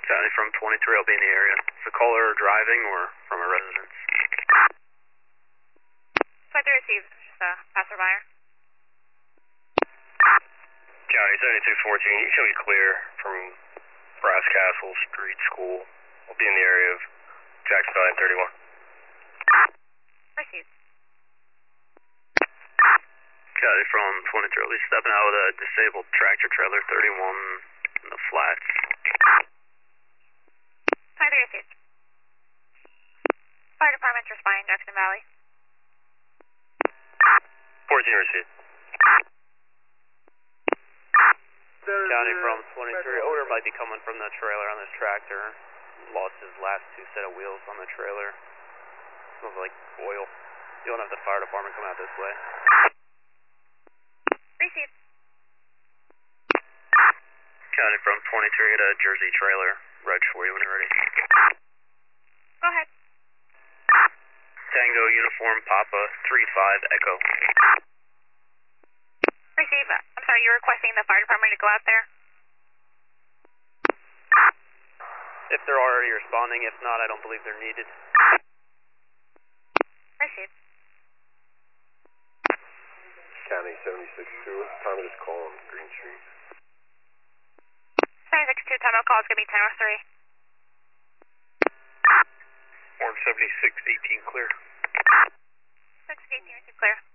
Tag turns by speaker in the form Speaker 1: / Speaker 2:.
Speaker 1: County from 23, I'll be in the area. Is the caller driving or from a residence?
Speaker 2: 23 received, just a passerby.
Speaker 1: County 7214, you show me clear from Brass Castle Street School. I'll be in the area of Jackson Valley 31.
Speaker 2: Received.
Speaker 1: County from 23, I'll be stepping out with a disabled tractor trailer 31 in the flats.
Speaker 2: 23 received. Fire department's responding, Jackson Valley.
Speaker 1: 14 received. County from 23, odor might be coming from the trailer on this tractor. Lost his last two set of wheels on the trailer. Smells like oil. You don't have the fire department come out this way.
Speaker 2: Received.
Speaker 1: County from 23 at a Jersey trailer. Reg for you when you're ready.
Speaker 2: Go ahead.
Speaker 1: Tango Uniform Papa 35 Echo.
Speaker 2: Receive. I'm sorry, you're requesting the fire department to go out there?
Speaker 1: If they're already responding, if not, I don't believe they're needed.
Speaker 2: Received.
Speaker 3: County 76-2, what's the time of this call on Green Street?
Speaker 2: 76-2, time of call is going to be 10:03.
Speaker 1: Orange 76, 18 clear.
Speaker 2: 6-18, clear.